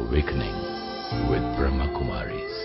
Awakening with Brahma Kumaris.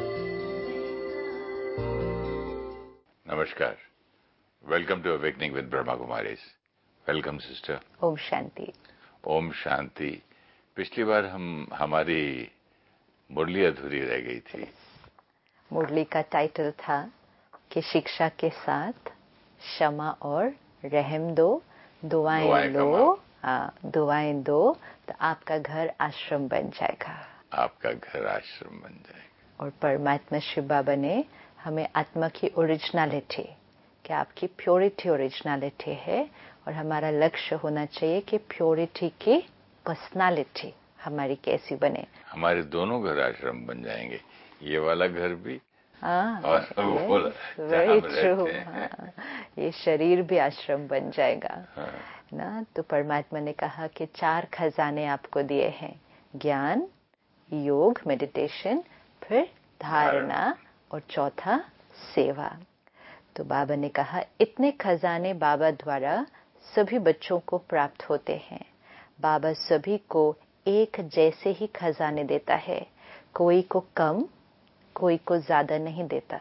Namaskar. Welcome to Awakening with Brahma Kumaris. Welcome sister. Om Shanti. Om Shanti. पिछली बार हमारी मुरली अधूरी रह गई थी. मुरली का टाइटल था कि शिक्षा के साथ क्षमा और रहम दो, दुआएं लो, दुआएं दो तो आपका घर आश्रम बन जाएगा. आपका घर आश्रम बन जाएगा. और परमात्मा शिव बाबा ने हमें आत्मा की ओरिजिनलिटी, कि आपकी प्योरिटी ओरिजिनलिटी है और हमारा लक्ष्य होना चाहिए कि प्योरिटी की पर्सनालिटी हमारी कैसी बने. हमारे दोनों घर आश्रम बन जाएंगे, ये वाला घर भी और वो वेरी ट्रू. ये शरीर भी आश्रम बन जाएगा. ना तो परमात्मा ने कहा कि 4 खजाने आपको दिए हैं, ज्ञान, योग, मेडिटेशन, फिर धारणा और चौथा सेवा. तो बाबा ने कहा इतने खजाने बाबा द्वारा सभी बच्चों को प्राप्त होते हैं. बाबा सभी को एक जैसे ही खजाने देता है, कोई को कम कोई को ज्यादा नहीं देता,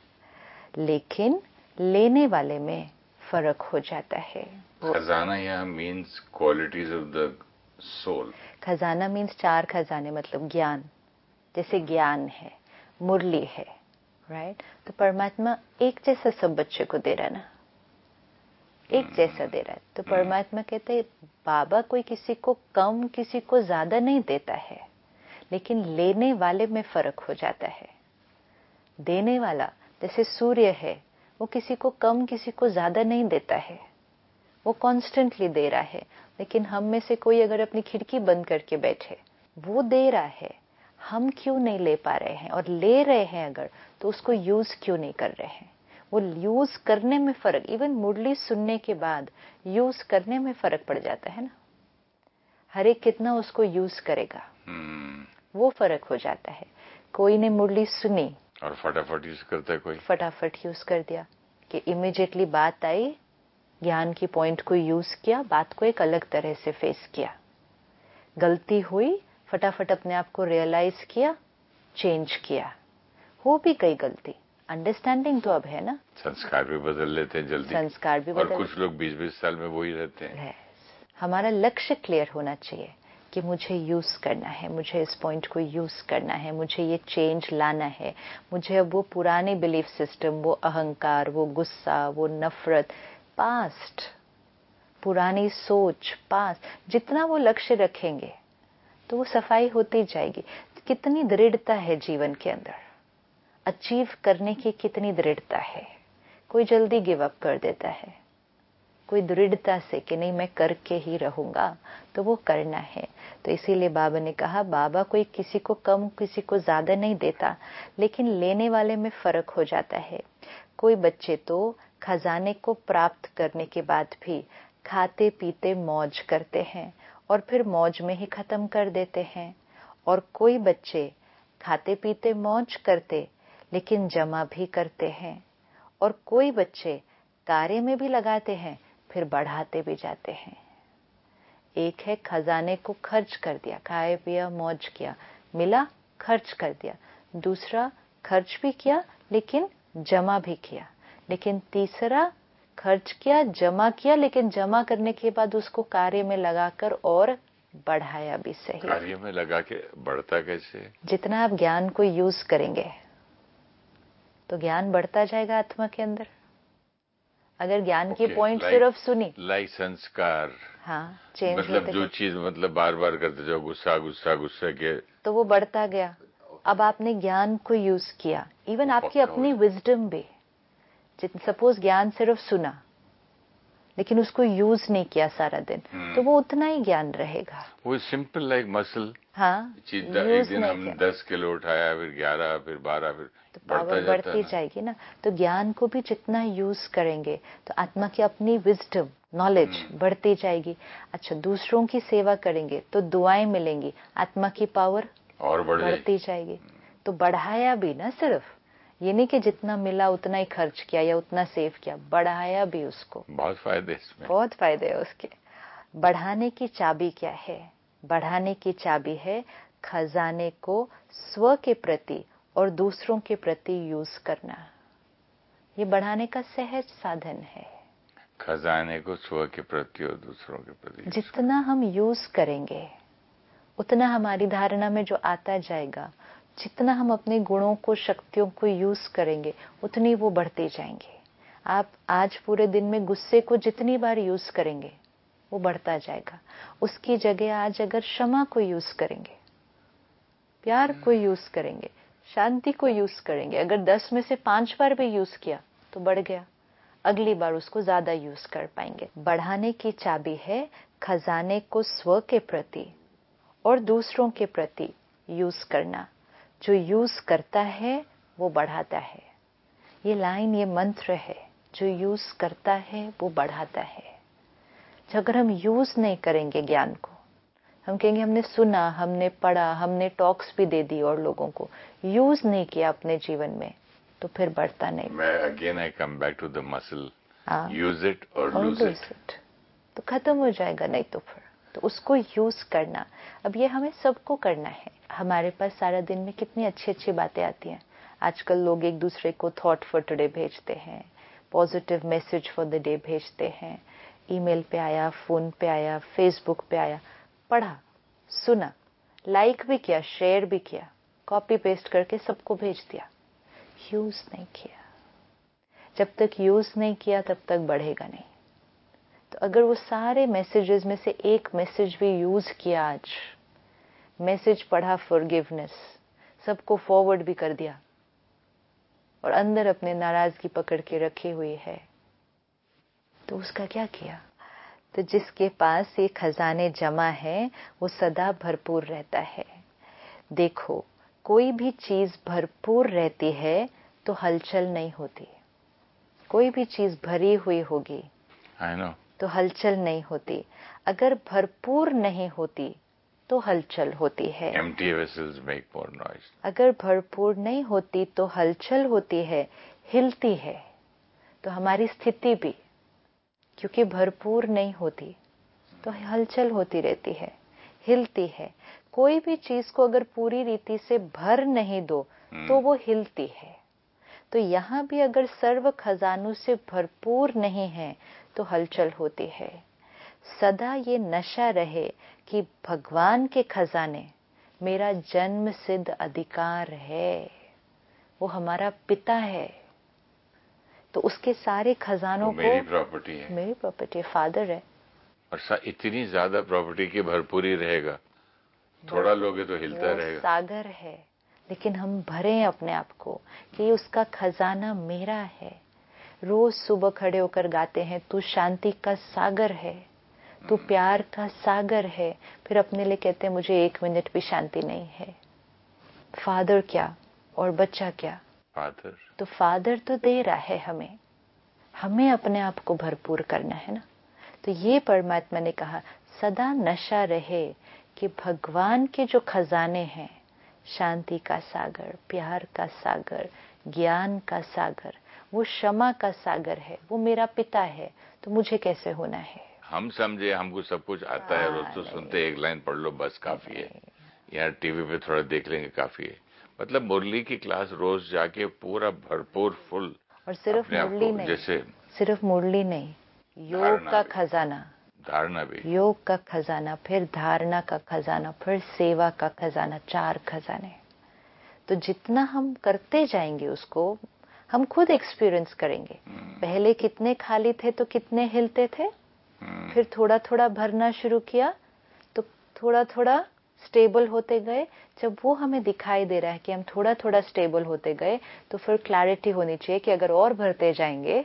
लेकिन लेने वाले में फर्क हो जाता है. खजाना यहाँ means qualities of the soul. खजाना मीन्स 4 खजाने, मतलब ज्ञान. जैसे ज्ञान है, मुरली है, राइट. तो परमात्मा एक जैसा सब बच्चे को दे रहा है ना, एक जैसा दे रहा है. तो परमात्मा कहते हैं बाबा कोई किसी को कम किसी को ज्यादा नहीं देता है, लेकिन लेने वाले में फर्क हो जाता है. देने वाला जैसे सूर्य है, वो किसी को कम किसी को ज्यादा नहीं देता है, वो कॉन्स्टेंटली दे रहा है. लेकिन हम में से कोई अगर अपनी खिड़की बंद करके बैठे, वो दे रहा है, हम क्यों नहीं ले पा रहे हैं, और ले रहे हैं अगर तो उसको यूज क्यों नहीं कर रहे हैं. वो यूज करने में फर्क, इवन मुरली सुनने के बाद यूज करने में फर्क पड़ जाता है ना. हर एक कितना उसको यूज करेगा, वो फर्क हो जाता है. कोई ने मुरली सुनी और फटाफट यूज करता है, कोई फटाफट यूज कर दिया कि इमीडिएटली बात आई, ज्ञान की पॉइंट को यूज किया, बात को एक अलग तरह से फेस किया. गलती हुई, फटाफट अपने आप को रियलाइज किया, चेंज किया. हो भी गई गलती, अंडरस्टैंडिंग तो अब है ना. संस्कार भी बदल लेते हैं जल्दी. संस्कार भी बदल, और कुछ लोग 20-20 साल में वही रहते हैं. हमारा लक्ष्य क्लियर होना चाहिए कि मुझे यूज करना है, मुझे इस पॉइंट को यूज करना है, मुझे ये चेंज लाना है. मुझे अब वो पुराने बिलीफ सिस्टम, वो अहंकार, वो गुस्सा, वो नफरत, पास्ट, पुरानी सोच, पास्ट, जितना वो लक्ष्य रखेंगे तो वो सफाई होती जाएगी. कितनी दृढ़ता है जीवन के अंदर, अचीव करने की कितनी दृढ़ता है. कोई जल्दी गिव अप कर देता है, कोई दृढ़ता से कि नहीं मैं करके ही रहूंगा, तो वो करना है. तो इसीलिए बाबा ने कहा बाबा कोई किसी को कम किसी को ज्यादा नहीं देता, लेकिन लेने वाले में फर्क हो जाता है. कोई बच्चे तो खजाने को प्राप्त करने के बाद भी खाते पीते मौज करते हैं और फिर मौज में ही खत्म कर देते हैं. और कोई बच्चे खाते पीते मौज करते लेकिन जमा भी करते हैं. और कोई बच्चे कार्य में भी लगाते हैं, फिर बढ़ाते भी जाते हैं. एक है खजाने को खर्च कर दिया, खाए पिया मौज किया, मिला खर्च कर दिया. दूसरा खर्च भी किया लेकिन जमा भी किया. लेकिन तीसरा खर्च किया, जमा किया, लेकिन जमा करने के बाद उसको कार्य में लगाकर और बढ़ाया भी. सही, कार्य में लगा के बढ़ता कैसे? जितना आप ज्ञान को यूज करेंगे तो ज्ञान बढ़ता जाएगा आत्मा के अंदर. अगर ज्ञान की पॉइंट सिर्फ सुनी, संस्कार, हाँ, चेंज मतलब जो चीज मतलब बार बार करते जाओ, गुस्सा गुस्सा गुस्सा के, तो वो बढ़ता गया. अब आपने ज्ञान को यूज किया, इवन आपकी अपनी विजडम भी, सपोज ज्ञान सिर्फ सुना लेकिन उसको यूज नहीं किया सारा दिन, तो वो उतना ही ज्ञान रहेगा. वो सिंपल लाइक मसल. हाँ, एक दिन हमने 10 किलो उठाया, फिर 11, फिर 12, फिर तो पावर बढ़ती जाएगी ना. तो ज्ञान को भी जितना यूज करेंगे तो आत्मा की अपनी विजडम, नॉलेज बढ़ती जाएगी. अच्छा, दूसरों की सेवा करेंगे तो दुआएं मिलेंगी, आत्मा की पावर और बढ़ती जाएगी. तो बढ़ाया भी ना, सिर्फ ये नहीं कि जितना मिला उतना ही खर्च किया या उतना सेव किया, बढ़ाया भी उसको. बहुत फायदे इसमें, बहुत फायदे है उसके. बढ़ाने की चाबी क्या है? बढ़ाने की चाबी है खजाने को स्व के प्रति और दूसरों के प्रति यूज करना, ये बढ़ाने का सहज साधन है। खजाने को स्व के प्रति और दूसरों के प्रति जितना हम यूज करेंगे उतना हमारी धारणा में जो आता जाएगा, जितना हम अपने गुणों को, शक्तियों को यूज करेंगे उतनी वो बढ़ते जाएंगे। आप आज पूरे दिन में गुस्से को जितनी बार यूज करेंगे वो बढ़ता जाएगा। उसकी जगह आज अगर क्षमा को यूज करेंगे, प्यार को यूज करेंगे, शांति को यूज करेंगे, अगर 10 में से 5 बार भी यूज किया तो बढ़ गया, अगली बार उसको ज्यादा यूज कर पाएंगे। बढ़ाने की चाबी है खजाने को स्व के प्रति और दूसरों के प्रति यूज करना। जो यूज करता है वो बढ़ाता है। ये लाइन, ये मंत्र है, जो यूज करता है वो बढ़ाता है। अगर हम यूज नहीं करेंगे ज्ञान को, हम कहेंगे हमने सुना, हमने पढ़ा, हमने टॉक्स भी दे दी और लोगों को, यूज नहीं किया अपने जीवन में, तो फिर बढ़ता नहीं। मैं again I come back to the muscle, use it और लूज इट, तो खत्म हो जाएगा नहीं तो फिर। तो उसको यूज करना, अब ये हमें सबको करना है। हमारे पास सारा दिन में कितनी अच्छी अच्छी बातें आती हैं। आजकल लोग एक दूसरे को थॉट फॉर टुडे भेजते हैं, positive message for the day भेजते हैं, ईमेल पे आया, फोन पे आया, फेसबुक पे आया, पढ़ा, सुना, लाइक भी किया, शेयर भी किया, कॉपी पेस्ट करके सबको भेज दिया, यूज नहीं किया। जब तक यूज नहीं किया तब तक बढ़ेगा नहीं। तो अगर वो सारे मैसेजेस में से एक मैसेज भी यूज किया, आज मैसेज पढ़ा फॉरगिवनेस, सबको फॉरवर्ड भी कर दिया और अंदर अपने नाराजगी पकड़ के रखी हुई है, तो उसका क्या किया? तो जिसके पास ये खजाने जमा है वो सदा भरपूर रहता है। देखो, कोई भी चीज भरपूर रहती है तो हलचल नहीं होती। कोई भी चीज भरी हुई होगी तो हलचल नहीं होती। अगर भरपूर नहीं होती तो हलचल होती है। Empty vessels make more noise. अगर भरपूर नहीं होती तो हलचल होती है, हिलती है। तो हमारी स्थिति भी, क्योंकि भरपूर नहीं होती तो हलचल होती रहती है, हिलती है। कोई भी चीज को अगर पूरी रीति से भर नहीं दो तो वो हिलती है। तो यहाँ भी अगर सर्व खजानों से भरपूर नहीं है तो हलचल होती है। सदा ये नशा रहे कि भगवान के खजाने मेरा जन्म सिद्ध अधिकार है, वो हमारा पिता है, तो उसके सारे खजानों को मेरी प्रॉपर्टी है, मेरी प्रॉपर्टी, फादर है। और इतनी ज्यादा प्रॉपर्टी की भरपूरी रहेगा, थोड़ा लोगे तो हिलता रहेगा। सागर है, लेकिन हम भरें अपने आप को कि उसका खजाना मेरा है। रोज सुबह खड़े होकर गाते हैं, तू शांति का सागर है, तू प्यार का सागर है। फिर अपने लिए कहते हैं मुझे 1 मिनट भी शांति नहीं है। फादर क्या और बच्चा क्या? फादर। तो फादर तो दे रहा है हमें, हमें अपने आप को भरपूर करना है ना। तो ये परमात्मा ने कहा सदा नशा रहे कि भगवान के जो खजाने हैं, शांति का सागर, प्यार का सागर, ज्ञान का सागर, वो क्षमा का सागर है, वो मेरा पिता है, तो मुझे कैसे होना है? हम समझे हमको सब कुछ आता है, रोज तो सुनते एक लाइन पढ़ लो बस काफी है, यार टीवी पे थोड़ा देख लेंगे काफी है। मतलब मुरली की क्लास रोज जाके पूरा भरपूर फुल, और सिर्फ मुरली नहीं, जैसे सिर्फ मुरली नहीं, योग का खजाना, धारणा भी, योग का खजाना, फिर धारणा का खजाना, फिर सेवा का खजाना, 4 खजाने। तो जितना हम करते जाएंगे उसको हम खुद एक्सपीरियंस करेंगे। पहले कितने खाली थे तो कितने हिलते थे, फिर थोड़ा थोड़ा भरना शुरू किया तो थोड़ा थोड़ा स्टेबल होते गए। जब वो हमें दिखाई दे रहा है कि हम थोड़ा थोड़ा स्टेबल होते गए, तो फिर क्लैरिटी होनी चाहिए कि अगर और भरते जाएंगे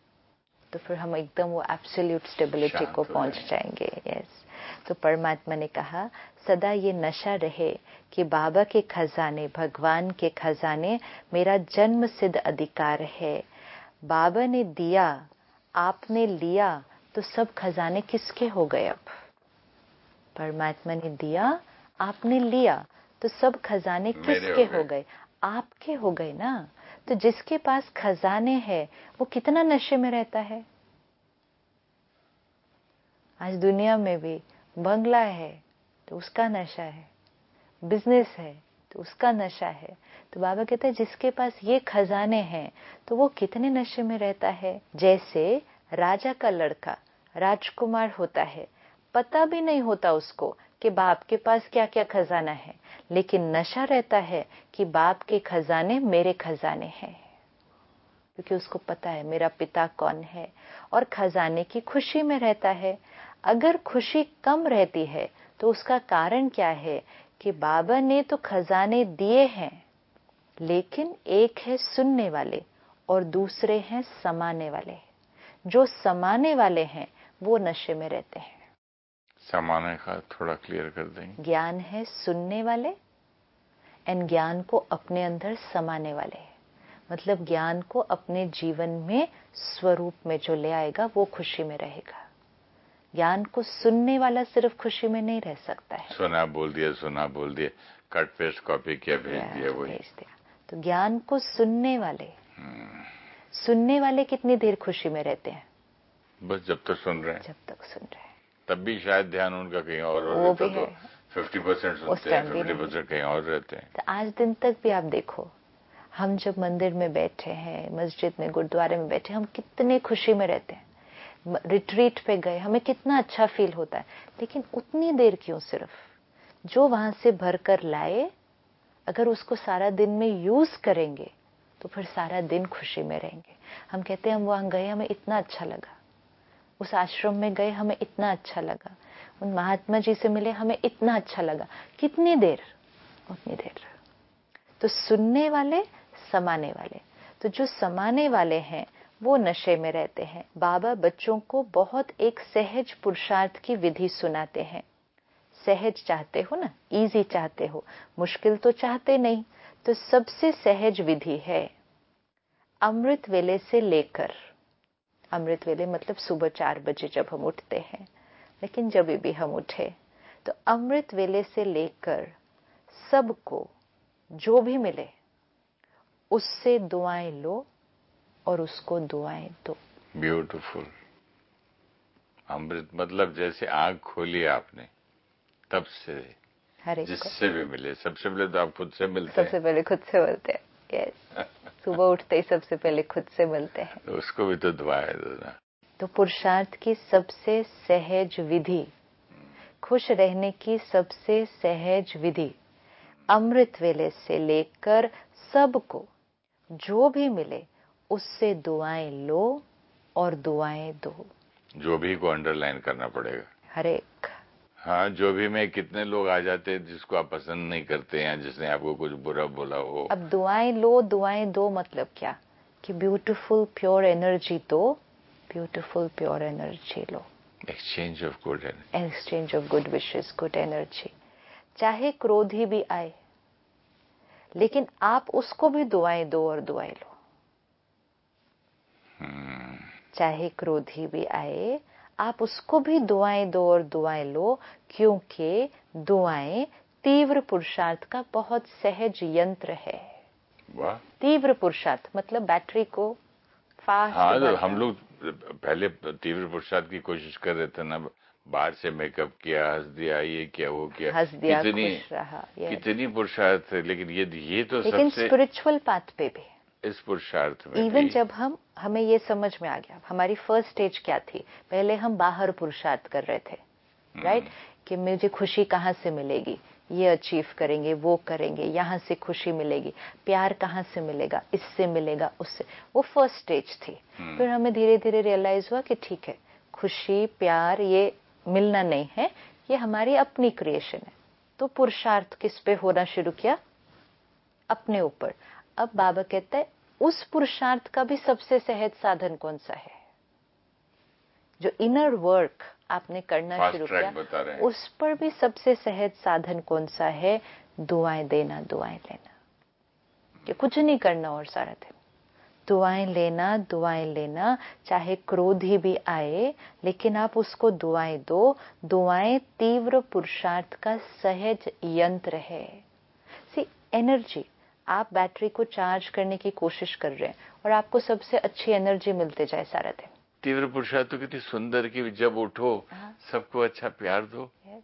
तो फिर हम एकदम वो एब्सोल्यूट स्टेबिलिटी को पहुंच जाएंगे। यस। तो परमात्मा ने कहा सदा ये नशा रहे कि बाबा के खजाने, भगवान के खजाने मेरा जन्म सिद्ध अधिकार है। बाबा ने दिया, आपने लिया, तो सब खजाने किसके हो गए? अब परमात्मा ने दिया, आपने लिया, तो सब खजाने किसके हो गए? आपके हो गए ना। तो जिसके पास खजाने हैं वो कितना नशे में रहता है। आज दुनिया में भी बंगला है तो उसका नशा है, बिजनेस है तो उसका नशा है। तो बाबा कहते हैं जिसके पास ये खजाने हैं तो वो कितने नशे में रहता है। जैसे राजा का लड़का राजकुमार होता है, पता भी नहीं होता उसको कि बाप के पास क्या क्या खजाना है, लेकिन नशा रहता है कि बाप के खजाने मेरे खजाने हैं, क्योंकि उसको पता है मेरा पिता कौन है, और खजाने की खुशी में रहता है। अगर खुशी कम रहती है तो उसका कारण क्या है कि बाबा ने तो खजाने दिए हैं, लेकिन एक है सुनने वाले और दूसरे हैं समाने वाले। जो समाने वाले हैं वो नशे में रहते हैं। समाने का थोड़ा क्लियर कर देंगे। ज्ञान है सुनने वाले एंड ज्ञान को अपने अंदर समाने वाले, मतलब ज्ञान को अपने जीवन में स्वरूप में जो ले आएगा वो खुशी में रहेगा। ज्ञान को सुनने वाला सिर्फ खुशी में नहीं रह सकता है। सुना बोल दिया, कट पेस्ट कॉपी किया भेज दिया, वही भेज दिया। तो ज्ञान को सुनने वाले कितनी देर खुशी में रहते हैं? बस जब तक सुन रहे हैं, जब तक सुन रहे हैं। तब भी शायद ध्यान उनका कहीं और वो भी तो है। 50% सुनते हैं, 50% कहीं और रहते हैं। तो आज दिन तक भी आप देखो, हम जब मंदिर में बैठे हैं, मस्जिद में, गुरुद्वारे में बैठे, हम कितने खुशी में रहते हैं। रिट्रीट पे गए, हमें कितना अच्छा फील होता है, लेकिन उतनी देर क्यों? सिर्फ जो वहां से भर कर लाए, अगर उसको सारा दिन में यूज करेंगे तो फिर सारा दिन खुशी में रहेंगे। हम कहते हैं हम वहां गए, हमें इतना अच्छा लगा, उस आश्रम में गए, हमें इतना अच्छा लगा, उन महात्मा जी से मिले, हमें इतना अच्छा लगा। कितनी देर? उतनी देर। तो सुनने वाले, समाने वाले। तो जो समाने वाले हैं वो नशे में रहते हैं। बाबा बच्चों को बहुत एक सहज पुरुषार्थ की विधि सुनाते हैं। सहज चाहते हो ना, इजी चाहते हो, मुश्किल तो चाहते नहीं। तो सबसे सहज विधि है अमृत वेले से लेकर, अमृत वेले मतलब सुबह 4 बजे जब हम उठते हैं, लेकिन जब भी हम उठे तो अमृत वेले से लेकर सबको जो भी मिले उससे दुआएं लो और उसको दुआएं दो। ब्यूटीफुल। अमृत मतलब जैसे आंख खोली आपने तब से जिससे भी मिले, सबसे पहले तो आप खुद से मिलते हैं। सबसे पहले खुद से मिलते हैं। यस, सुबह उठते ही सबसे पहले खुद से मिलते हैं। तो उसको भी तो दुआएं दो ना। तो पुरुषार्थ की सबसे सहज विधि, खुश रहने की सबसे सहज विधि, अमृत वेले से लेकर सबको जो भी मिले उससे दुआएं लो और दुआएं दो। जो भी को अंडरलाइन करना पड़ेगा, हर एक। हाँ, जो भी में कितने लोग आ जाते हैं जिसको आप पसंद नहीं करते हैं, जिसने आपको कुछ बुरा बोला हो। अब दुआएं लो, दुआएं दो मतलब क्या? कि ब्यूटीफुल प्योर एनर्जी दो, ब्यूटीफुल प्योर एनर्जी लो। Exchange of good energy, exchange of good wishes, good energy. चाहे क्रोधी भी आए, लेकिन आप उसको भी दुआएं दो और दुआएं लो। चाहे क्रोधी भी आए, आप उसको भी दुआएं दो और दुआएं लो, क्योंकि दुआएं तीव्र पुरुषार्थ का बहुत सहज यंत्र है। वाह। तीव्र पुरुषार्थ मतलब बैटरी को फास्ट। हाँ, तो हम लोग पहले तीव्र पुरुषार्थ की कोशिश कर रहे थे ना, बाहर से मेकअप किया, हंस दिया, ये किया, वो किया, हंस दिया, कितनी खुश रहा, कितनी पुरुषार्थ है। लेकिन ये तो लेकिन सबसे स्पिरिचुअल पाथ पे भी, इस पुरुषार्थ में इवन भी जब हमें ये समझ में आ गया, हमारी फर्स्ट स्टेज क्या थी? पहले हम बाहर पुरुषार्थ कर रहे थे, राइट, कि मुझे खुशी कहाँ से मिलेगी, ये अचीव करेंगे, वो करेंगे, यहाँ से खुशी मिलेगी, प्यार कहाँ से मिलेगा, इससे मिलेगा, उससे। वो फर्स्ट स्टेज थी। फिर हमें धीरे धीरे रियलाइज हुआ कि ठीक है, खुशी प्यार ये मिलना नहीं है, ये हमारी अपनी क्रिएशन है। तो पुरुषार्थ किस पे होना शुरू किया? अपने ऊपर। अब बाबा कहता है उस पुरुषार्थ का भी सबसे सहज साधन कौन सा है? जो इनर वर्क आपने करना शुरू किया, उस पर भी सबसे सहज साधन कौन सा है? दुआएं देना, दुआएं लेना। कि कुछ नहीं करना और सारा दिन दुआएं लेना, दुआएं लेना। चाहे क्रोधी भी आए, लेकिन आप उसको दुआएं दो। दुआएं तीव्र पुरुषार्थ का सहज यंत्र है। सी एनर्जी, आप बैटरी को चार्ज करने की कोशिश कर रहे हैं और आपको सबसे अच्छी एनर्जी मिलते जाए सारा दिन। तीव्र पुरुषार्थ तो कितनी सुंदर कि जब उठो सबको अच्छा प्यार दो।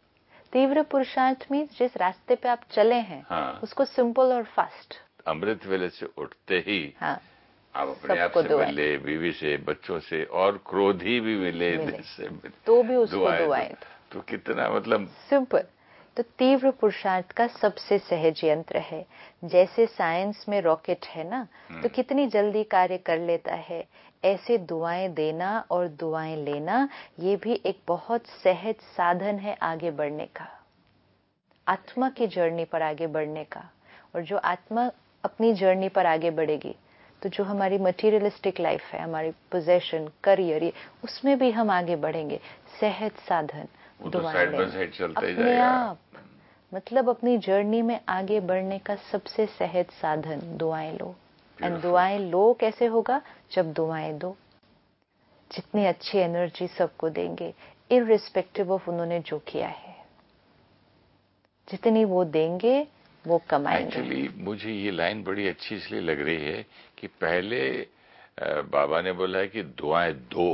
तीव्र पुरुषार्थ मीन्स जिस रास्ते पे आप चले हैं उसको सिंपल और फास्ट। अमृत वेले से उठते ही आप अपने आप सबको से दुआएं। मिले, बीवी से, बच्चों से, और क्रोधी भी मिले से तो भी उसको दुआएं तो कितना मतलब सिंपल। तो तीव्र पुरुषार्थ का सबसे सहज यंत्र है। जैसे साइंस में रॉकेट है ना, तो कितनी जल्दी कार्य कर लेता है, ऐसे दुआएं देना और दुआएं लेना ये भी एक बहुत सहज साधन है आगे बढ़ने का, आत्मा की जर्नी पर आगे बढ़ने का। और जो आत्मा अपनी जर्नी पर आगे बढ़ेगी तो जो हमारी मटेरियलिस्टिक लाइफ है, हमारी पोजेशन, करियर, उसमें भी हम आगे बढ़ेंगे। सहज साधन दुआएं लेना अपने आप, मतलब अपनी जर्नी में आगे बढ़ने का सबसे सहज साधन दुआएं लो। एंड दुआएं लो कैसे होगा? जब दुआएं दो। जितनी अच्छी एनर्जी सबको देंगे इररिस्पेक्टिव ऑफ उन्होंने जो किया है, जितनी वो देंगे वो कमाएंगे। एक्चुअली मुझे ये लाइन बड़ी अच्छी इसलिए लग रही है कि पहले बाबा ने बोला है कि दुआएं दो,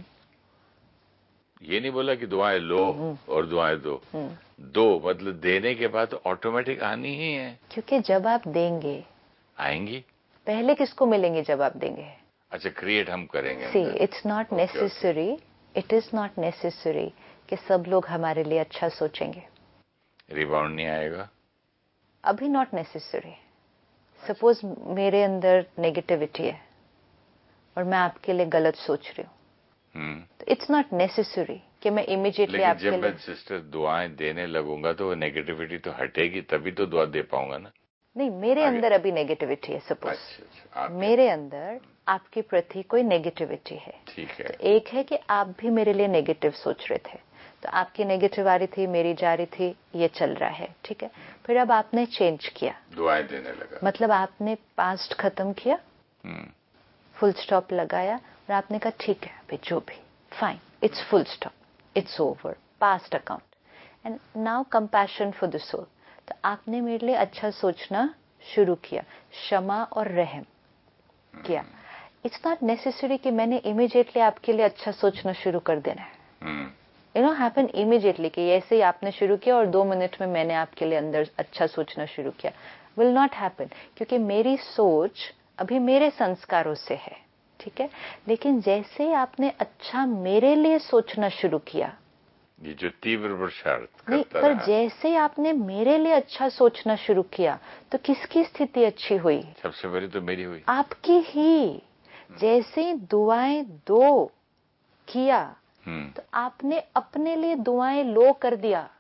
ये नहीं बोला कि दुआएं लो और दुआएं दो। दो मतलब देने के बाद ऑटोमेटिक आनी ही है, क्योंकि जब आप देंगे आएंगी। पहले किसको मिलेंगे जब आप देंगे? अच्छा, क्रिएट हम करेंगे। See it's not necessary, it is not necessary कि सब लोग हमारे लिए अच्छा सोचेंगे। रिबाउंड नहीं आएगा अभी, नॉट नेसेसरी। सपोज मेरे अंदर नेगेटिविटी है और मैं आपके लिए गलत सोच रही हूँ, तो इट्स नॉट नेसेसरी कि मैं इमीडिएटली आपके लिए। जब मैं सिस्टर दुआएं देने लगूंगा तो वो नेगेटिविटी तो हटेगी, तभी तो दुआ दे पाऊंगा ना। नहीं, मेरे अंदर अभी नेगेटिविटी है। सपोज मेरे अंदर आपके प्रति कोई नेगेटिविटी है, ठीक है। तो एक है कि आप भी मेरे लिए नेगेटिव सोच रहे थे, तो आपकी नेगेटिव आ रही थी, मेरी जा रही थी, ये चल रहा है, ठीक है। फिर अब आपने चेंज किया, दुआएं देने लगा, मतलब आपने पास्ट खत्म किया, फुल स्टॉप लगाया और आपने कहा ठीक है अभी जो भी, fine, it's full stop, it's over, past account, and now compassion for the soul. तो आपने मेरे लिए अच्छा सोचना शुरू किया, क्षमा और रहम किया। इट्स नॉट नेसेसरी कि मैंने इमीडिएटली आपके लिए अच्छा सोचना शुरू कर देना है। यू नो हैपन इमीडिएटली कि ऐसे ही आपने शुरू किया और 2 मिनट में मैंने आपके लिए अंदर अच्छा सोचना शुरू किया। विल नॉट हैपन, क्योंकि मेरी सोच अभी मेरे संस्कारों से है, ठीक है। लेकिन जैसे ही आपने अच्छा मेरे लिए सोचना शुरू किया, ये जो तीव्र पुरुषार्थ नहीं, करता पर रहा, जैसे आपने मेरे लिए अच्छा सोचना शुरू किया तो किसकी स्थिति अच्छी हुई? सबसे पहले तो मेरी हुई, आपकी ही। जैसे दुआएं दो किया तो आपने अपने लिए दुआएं लो कर दिया।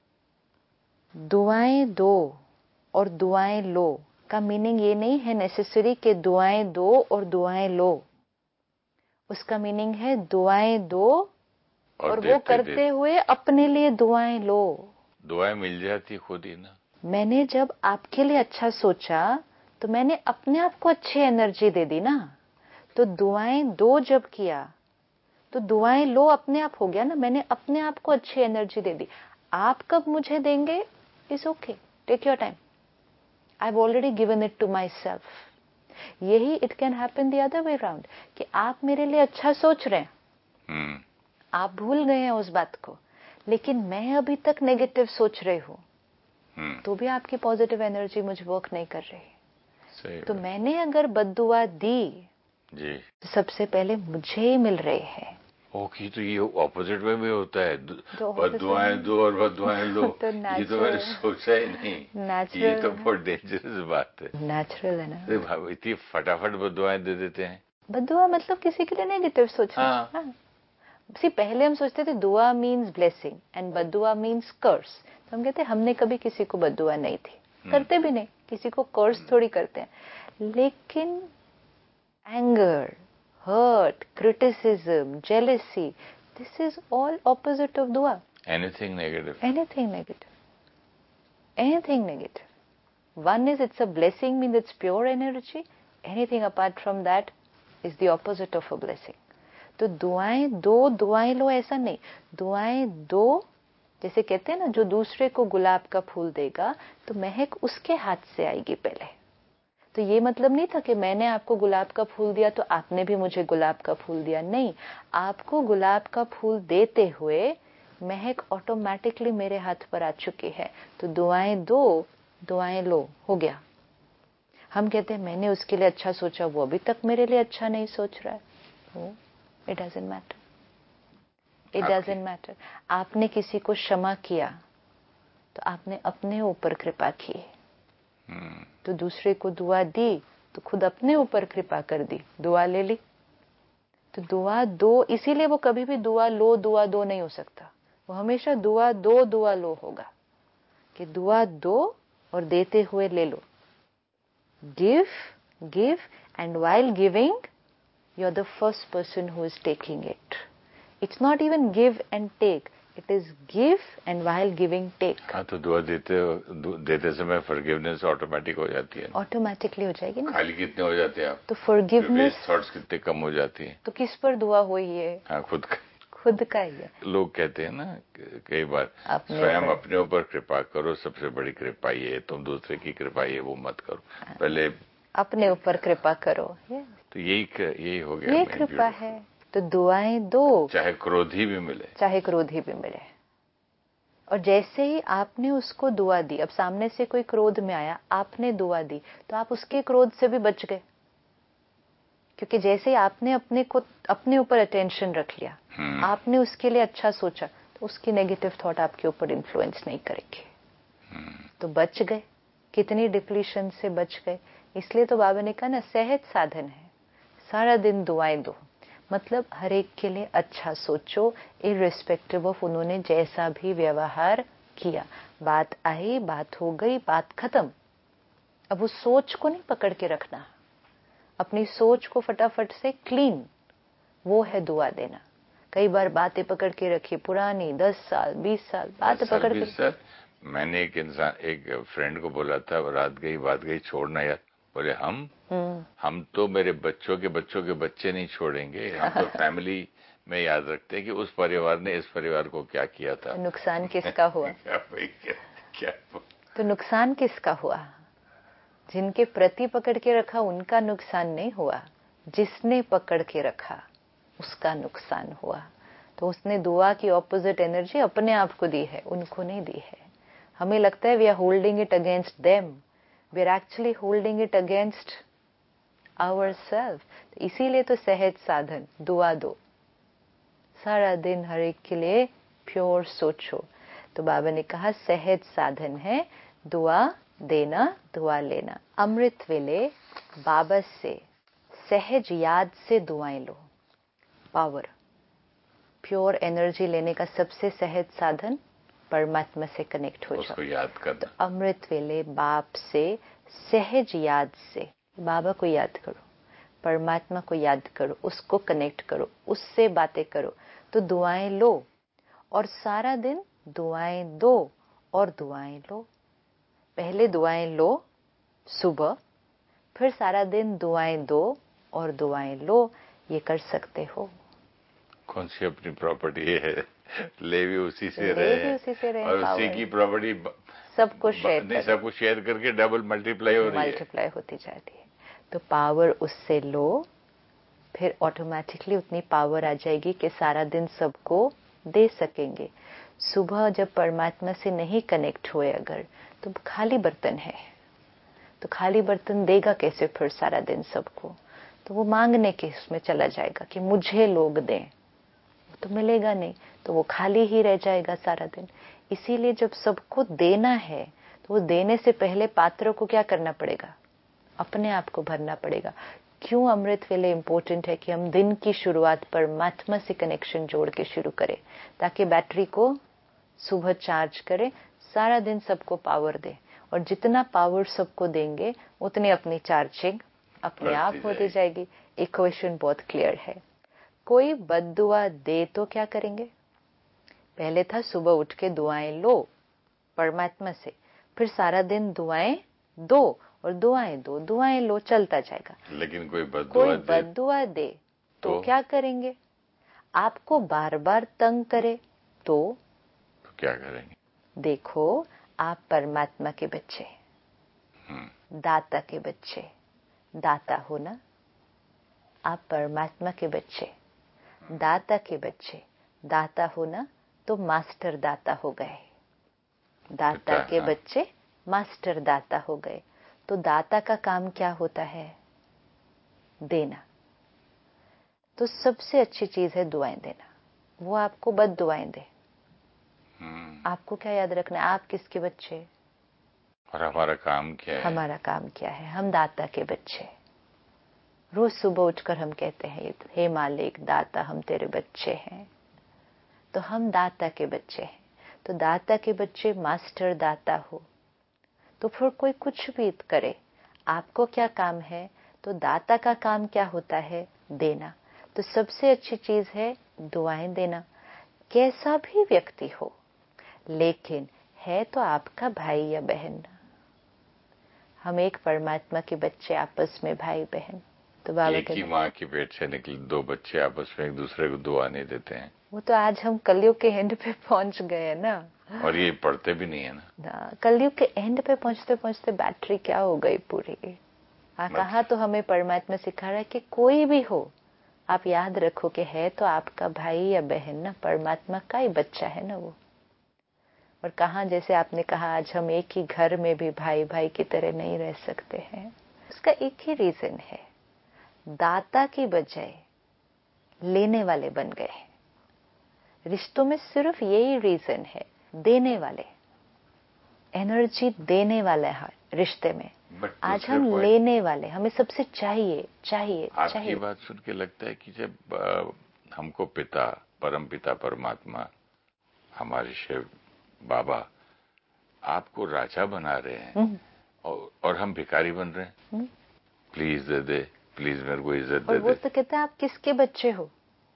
दुआएं दो और दुआएं लो का मीनिंग ये नहीं है नेसेसरी कि दुआएं दो और दुआएं लो। उसका मीनिंग है दुआएं दो और वो करते हुए अपने लिए दुआएं लो। दुआएं मिल जाती खुद ही ना। मैंने जब आपके लिए अच्छा सोचा तो मैंने अपने आप को अच्छी एनर्जी दे दी ना। तो दुआएं दो जब किया तो दुआएं लो अपने आप हो गया ना। मैंने अपने आप को अच्छी एनर्जी दे दी। आप कब मुझे देंगे? Is okay, take your time, I have already given it to myself. यही it can happen the other way round कि आप मेरे लिए अच्छा सोच रहे हैं, आप भूल गए हैं उस बात को, लेकिन मैं अभी तक नेगेटिव सोच रही हूं, तो भी आपकी पॉजिटिव एनर्जी मुझे वर्क नहीं कर रही। तो मैंने अगर बद्दुआ दी जी, तो सबसे पहले मुझे ही मिल रहे हैं। ओके, तो ये ऑपोजिट में भी होता है, बद्दुआएं दो और बद्दुआएं लो। तो ये तो मैंने सोचा ही नहीं। ये तो बहुत डेंजरस बात है। नेचुरल है ना। इतनी फटाफट बद्दुआएं दे देते हैं। बद्दुआ मतलब किसी के लिए नेगेटिव सोचना। हाँ। सी पहले हम सोचते थे दुआ मीन्स ब्लेसिंग एंड बद्दुआ मीन्स कर्स। तो हम कहते हमने कभी किसी को बद्दुआ नहीं थी, करते भी नहीं, किसी को कर्स थोड़ी करते हैं। लेकिन anger, hurt, criticism, jealousy, this is all opposite of dua. Anything negative. Anything negative. Anything negative. One is it's a blessing, means it's pure energy. Anything apart from that is the opposite of a blessing. तो दुआएं दो, दुआएं लो ऐसा नहीं। दुआएं दो, जैसे कहते हैं ना, जो दूसरे को गुलाब का फूल देगा तो महक उसके हाथ से आएगी पहले। तो ये मतलब नहीं था कि मैंने आपको गुलाब का फूल दिया तो आपने भी मुझे गुलाब का फूल दिया। नहीं, आपको गुलाब का फूल देते हुए महक ऑटोमेटिकली मेरे हाथ पर आ चुकी है। तो दुआएं दो, दुआएं लो, हो गया। हम कहते हैं मैंने उसके लिए अच्छा सोचा, वो अभी तक मेरे लिए अच्छा नहीं सोच रहा है। It doesn't matter, it doesn't matter. आपने किसी को क्षमा किया तो आपने अपने ऊपर कृपा की, तो दूसरे को दुआ दी तो खुद अपने ऊपर कृपा कर दी, दुआ ले ली। तो दुआ दो, इसीलिए वो कभी भी दुआ दो नहीं हो सकता। वो हमेशा दुआ लो होगा, कि दुआ दो और देते हुए ले लो। give, and while giving, you're the first person who is taking it. It's not even give and take. It is give and while giving take. हाँ, तो दुआ देते समय फॉरगिवनेस ऑटोमेटिक हो जाती है। ऑटोमेटिकली हो जाएगी ना। खाली कितने हो जाते हैं आप? तो फॉरगिवनेस थॉट्स कितने कम हो जाती है। तो किस पर दुआ हुई है? हाँ, खुद का ही है। लोग कहते हैं ना कई बार, स्वयं अपने ऊपर कृपा करो, सबसे बड़ी कृपा ये है, तुम दूसरे की कृपा ये वो मत करो, पहले अपने ऊपर कृपा करो। तो यही हो गया, ये कृपा है। तो दुआएं दो, चाहे क्रोधी भी मिले। और जैसे ही आपने उसको दुआ दी, अब सामने से कोई क्रोध में आया, आपने दुआ दी तो आप उसके क्रोध से भी बच गए, क्योंकि जैसे ही आपने अपने ऊपर अटेंशन रख लिया, आपने उसके लिए अच्छा सोचा, तो उसकी नेगेटिव थॉट आपके ऊपर इन्फ्लुएंस नहीं करेगी। तो बच गए, कितनी डिप्लीशन से बच गए। इसलिए तो बाबा ने कहा ना, सहज साधन है, सारा दिन दुआएं दो, मतलब हर एक के लिए अच्छा सोचो, इररिस्पेक्टिव ऑफ उन्होंने जैसा भी व्यवहार किया। बात आई, बात हो गई, बात खत्म। अब उस सोच को नहीं पकड़ के रखना, अपनी सोच को फटाफट से क्लीन, वो है दुआ देना। कई बार बातें पकड़ के रखी पुरानी, 10 साल 20 साल बातें पकड़ के। सर, मैंने एक फ्रेंड को बोला था, रात गई बात गई, छोड़ना यार। बोले हम तो मेरे बच्चों के बच्चे नहीं छोड़ेंगे, हम तो फैमिली में याद रखते हैं कि उस परिवार ने इस परिवार को क्या किया था। तो नुकसान किसका हुआ? क्या तो नुकसान किसका हुआ? जिनके प्रति पकड़ के रखा उनका नुकसान नहीं हुआ, जिसने पकड़ के रखा उसका नुकसान हुआ। तो उसने दुआ की ऑपोजिट एनर्जी अपने आप को दी है, उनको नहीं दी है। हमें लगता है we are holding it against them, we are actually holding it against ourselves. इसीलिए तो सहज साधन, दुआ दो, सारा दिन हर एक के लिए प्योर सोचो। तो बाबा ने कहा सहज साधन है दुआ देना, दुआ लेना। अमृत वेले बाबा से सहज याद से दुआएं लो। पावर, प्योर एनर्जी लेने का सबसे सहज साधन परमात्मा से कनेक्ट हो जाओ, उसको याद करना। तो अमृत वेले बाप से सहज याद से, बाबा को याद करो, परमात्मा को याद करो, उसको कनेक्ट करो, उससे बातें करो, तो दुआएं लो। और सारा दिन दुआएं दो और दुआएं लो। पहले दुआएं लो सुबह, फिर सारा दिन दुआएं दो और दुआएं लो। ये कर सकते हो। कौन सी अपनी प्रॉपर्टी है, ले भी उसी से रहे और उसी की प्रॉपर्टी सबको शेयर करके डबल मल्टीप्लाई होती जाती है। तो पावर उससे लो, फिर ऑटोमेटिकली उतनी पावर आ जाएगी कि सारा दिन सबको दे सकेंगे। सुबह जब परमात्मा से नहीं कनेक्ट हुए अगर, तो खाली बर्तन है, तो खाली बर्तन देगा कैसे फिर सारा दिन सबको? तो वो मांगने के उसमें चला जाएगा कि मुझे लोग दें, तो मिलेगा नहीं, तो वो खाली ही रह जाएगा सारा दिन। इसीलिए जब सबको देना है, तो वो देने से पहले पात्र को क्या करना पड़ेगा? अपने आप को भरना पड़ेगा। क्यों अमृत वेले इंपॉर्टेंट है कि हम दिन की शुरुआत परमात्मा से कनेक्शन जोड़ के शुरू करें, ताकि बैटरी को सुबह चार्ज करे, सारा दिन सबको पावर दे। और जितना पावर सबको देंगे उतनी अपनी चार्जिंग अपने आप होती जाएगी। इक्वेशन बहुत क्लियर है। कोई बद्दुआ दे तो क्या करेंगे? पहले था सुबह उठ के दुआएं लो परमात्मा से, फिर सारा दिन दुआएं दो और दुआएं दो, दुआएं लो, चलता जाएगा। लेकिन कोई बद्दुआ दे तो क्या करेंगे? आपको बार बार तंग करे तो क्या करेंगे? देखो, आप परमात्मा के बच्चे, दाता के बच्चे, दाता हो ना? आप परमात्मा के बच्चे, दाता के बच्चे, दाता हो ना? तो मास्टर दाता हो गए। दाता के बच्चे मास्टर दाता हो गए। तो दाता का काम क्या होता है? देना। तो सबसे अच्छी चीज है दुआएं देना। वो आपको बद दुआएं दे। आपको क्या याद रखना है? आप किसके बच्चे और हमारा काम क्या है? हमारा काम क्या है? हम दाता के बच्चे। रोज सुबह उठकर हम कहते हैं, हे मालिक दाता हम तेरे बच्चे हैं। तो हम दाता के बच्चे हैं। तो दाता के बच्चे मास्टर दाता हो तो फिर कोई कुछ भी करे, आपको क्या काम है? तो दाता का काम क्या होता है? देना। तो सबसे अच्छी चीज है दुआएं देना। कैसा भी व्यक्ति हो, लेकिन है तो आपका भाई या बहन। हम एक परमात्मा के बच्चे, आपस में भाई बहन। तो बाबा एक ही माँ के पेट से निकले दो बच्चे आपस में एक दूसरे को दुआ नहीं देते हैं। वो तो आज हम कलयुग के एंड पे पहुंच गए ना। और ये पढ़ते भी नहीं है ना। कलयुग के एंड पे पहुंचते पहुंचते बैटरी क्या हो गई पूरी। कहा तो हमें परमात्मा सिखा रहा है कि कोई भी हो, आप याद रखो कि है तो आपका भाई या बहन ना, परमात्मा का ही बच्चा है ना वो। और कहा, जैसे आपने कहा, आज हम एक ही घर में भी भाई भाई की तरह नहीं रह सकते हैं। उसका एक ही रीजन है, दाता की बजाय लेने वाले बन गए। रिश्तों में सिर्फ यही रीजन है, देने वाले, एनर्जी देने वाला है रिश्ते में। आज हम लेने वाले, हमें सबसे चाहिए चाहिए आपकी चाहिए। बात सुन के लगता है कि जब हमको पिता, परम पिता परमात्मा, हमारे शिव बाबा आपको राजा बना रहे हैं और हम भिखारी बन रहे हैं। प्लीज दे दे, प्लीज मेरे को इज्जत दे दे। और वो तो कहता है आप किसके बच्चे हो?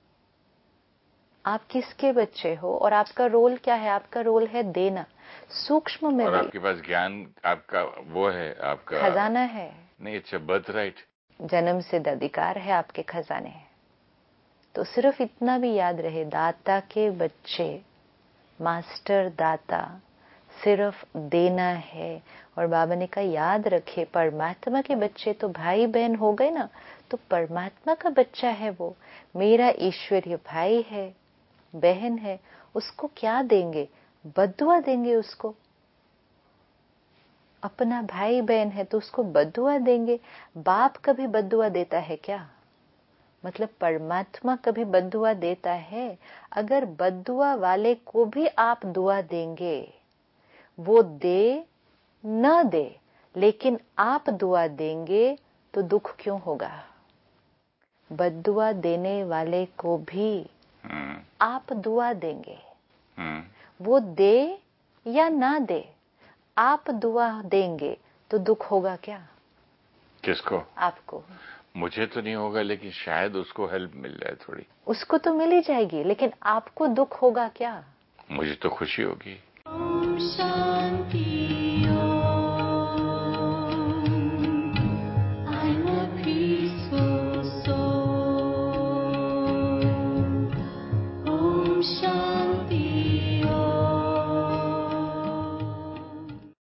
आप किसके बच्चे हो? और आपका रोल क्या है? आपका रोल है देना, सूक्ष्म में और भी। आपके पास ज्ञान, आपका वो है, आपका खजाना है। नहीं, अच्छा बर्थ राइट, जन्म सिद्ध अधिकार है आपके खजाने। तो सिर्फ इतना भी याद रहे, दाता के बच्चे, मास्टर दाता, सिर्फ देना है। और बाबा ने कहा याद रखे, परमात्मा के बच्चे तो भाई बहन हो गए ना, तो परमात्मा का बच्चा है वो। मेरा ईश्वरीय भाई है, बहन है, उसको क्या देंगे? बद्दुआ देंगे उसको। अपना भाई बहन है तो उसको बद्दुआ देंगे। बाप कभी बद्दुआ देता है क्या? मतलब परमात्मा कभी बद्दुआ देता है? अगर बद्दुआ वाले को भी आप दुआ देंगे, वो दे न दे, लेकिन आप दुआ देंगे तो दुख क्यों होगा? बद्दुआ देने वाले को भी आप दुआ देंगे, वो दे या ना दे, आप दुआ देंगे तो दुख होगा क्या? किसको? आपको। मुझे तो नहीं होगा, लेकिन शायद उसको हेल्प मिल जाए थोड़ी। उसको तो मिल ही जाएगी, लेकिन आपको दुख होगा क्या? मुझे तो खुशी होगी। शांति।